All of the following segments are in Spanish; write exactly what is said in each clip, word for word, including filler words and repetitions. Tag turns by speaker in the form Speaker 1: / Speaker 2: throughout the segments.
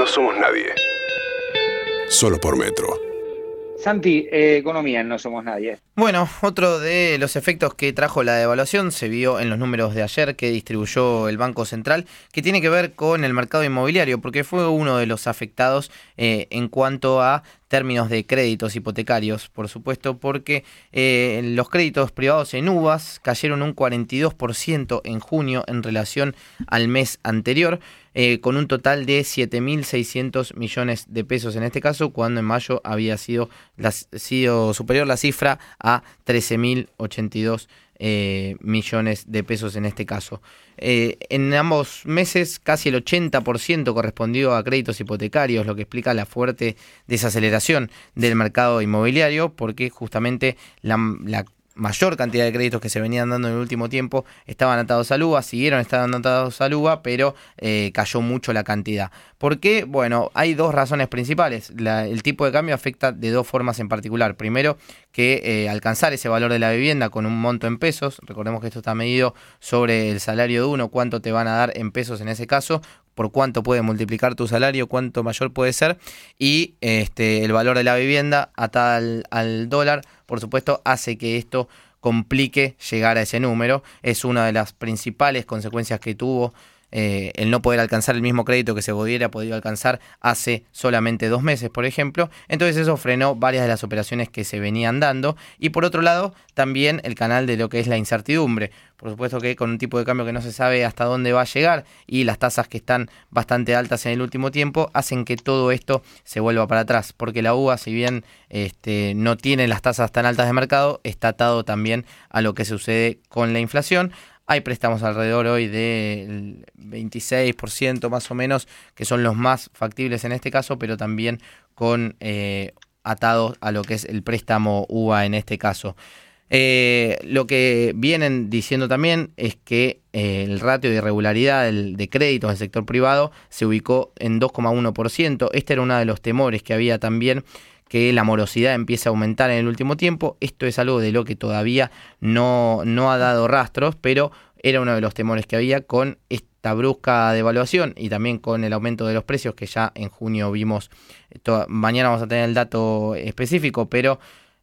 Speaker 1: No somos nadie. Solo por Metro.
Speaker 2: Santi, eh, economía en No Somos Nadie.
Speaker 3: Bueno, otro de los efectos que trajo la devaluación se vio en los números de ayer que distribuyó el Banco Central, que tiene que ver con el mercado inmobiliario, porque fue uno de los afectados eh, en cuanto a términos de créditos hipotecarios, por supuesto, porque eh, los créditos privados en U V A S cayeron un cuarenta y dos por ciento en junio en relación al mes anterior, eh, con un total de siete mil seiscientos millones de pesos en este caso, cuando en mayo había sido, las, sido superior la cifra a trece mil ochenta y dos eh, millones de pesos en este caso. Eh, en ambos meses casi el ochenta por ciento correspondió a créditos hipotecarios, lo que explica la fuerte desaceleración del mercado inmobiliario, porque justamente la, la mayor cantidad de créditos que se venían dando en el último tiempo estaban atados al U V A, siguieron estando atados al U V A, pero eh, cayó mucho la cantidad. ¿Por qué? Bueno, hay dos razones principales. La, el tipo de cambio afecta de dos formas en particular. Primero, que eh, alcanzar ese valor de la vivienda con un monto en pesos, recordemos que esto está medido sobre el salario de uno, cuánto te van a dar en pesos en ese caso, por cuánto puede multiplicar tu salario, cuánto mayor puede ser, y este el valor de la vivienda atada al, al dólar, por supuesto, hace que esto complique llegar a ese número. Es una de las principales consecuencias que tuvo eh, el no poder alcanzar el mismo crédito que se hubiera podido alcanzar hace solamente dos meses, por ejemplo. Entonces eso frenó varias de las operaciones que se venían dando. Y por otro lado, también el canal de lo que es la incertidumbre. Por supuesto que con un tipo de cambio que no se sabe hasta dónde va a llegar y las tasas que están bastante altas en el último tiempo hacen que todo esto se vuelva para atrás, porque la U V A, si bien este, no tiene las tasas tan altas de mercado, está atado también a lo que sucede con la inflación. Hay préstamos alrededor hoy del veintiséis por ciento más o menos, que son los más factibles en este caso, pero también con eh, atados a lo que es el préstamo U V A en este caso. Eh, lo que vienen diciendo también es que eh, el ratio de irregularidad del, de créditos del sector privado se ubicó en dos coma uno por ciento. Este era uno de los temores que había también, que la morosidad empieza a aumentar en el último tiempo. Esto es algo de lo que todavía no, no ha dado rastros, pero era uno de los temores que había con esta brusca devaluación y también con el aumento de los precios que ya en junio vimos. Toda, mañana vamos a tener el dato específico, pero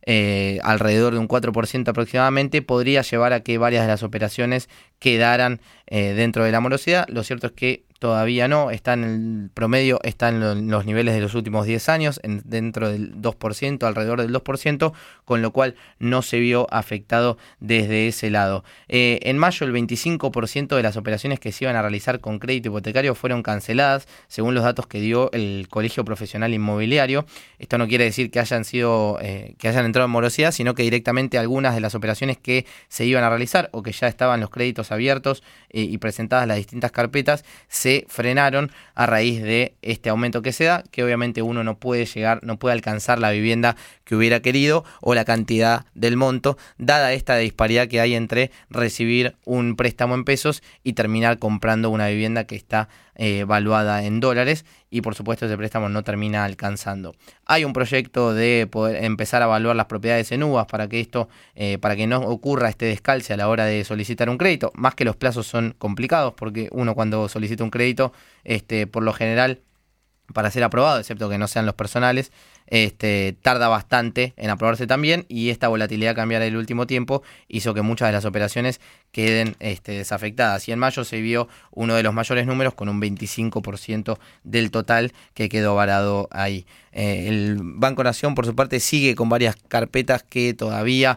Speaker 3: Eh, alrededor de un cuatro por ciento aproximadamente, podría llevar a que varias de las operaciones quedaran eh, dentro de la morosidad. Lo cierto es que todavía no, está en el promedio, está en los niveles de los últimos diez años, en, dentro del dos por ciento, alrededor del dos por ciento, con lo cual no se vio afectado desde ese lado. Eh, en mayo el veinticinco por ciento de las operaciones que se iban a realizar con crédito hipotecario fueron canceladas, según los datos que dio el Colegio Profesional Inmobiliario. Esto no quiere decir que hayan sido, eh, que hayan entrado en morosidad, sino que directamente algunas de las operaciones que se iban a realizar o que ya estaban los créditos abiertos eh, y presentadas las distintas carpetas, se Se frenaron a raíz de este aumento que se da, que obviamente uno no puede llegar, no puede alcanzar la vivienda que hubiera querido o la cantidad del monto, dada esta disparidad que hay entre recibir un préstamo en pesos y terminar comprando una vivienda que está eh, valuada en dólares, y por supuesto ese préstamo no termina alcanzando. Hay un proyecto de poder empezar a evaluar las propiedades en U V A para que esto, eh, para que no ocurra este descalce a la hora de solicitar un crédito, más que los plazos son complicados, porque uno cuando solicita un crédito, este, por lo general, para ser aprobado, excepto que no sean los personales, este, tarda bastante en aprobarse también, y esta volatilidad cambiar el último tiempo hizo que muchas de las operaciones queden este, desafectadas. Y en mayo se vio uno de los mayores números con un veinticinco por ciento del total que quedó varado ahí. Eh, el Banco Nación, por su parte, sigue con varias carpetas que todavía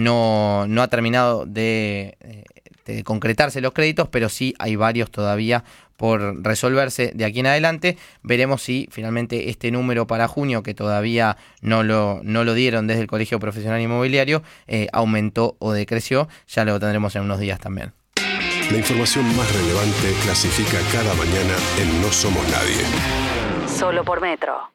Speaker 3: no, no ha terminado de, de concretarse los créditos, pero sí hay varios todavía por resolverse de aquí en adelante. Veremos si finalmente este número para junio, que todavía no lo, no lo dieron desde el Colegio Profesional Inmobiliario, eh, aumentó o decreció. Ya lo tendremos en unos días también.
Speaker 1: La información más relevante clasifica cada mañana en No Somos Nadie.
Speaker 4: Solo por Metro.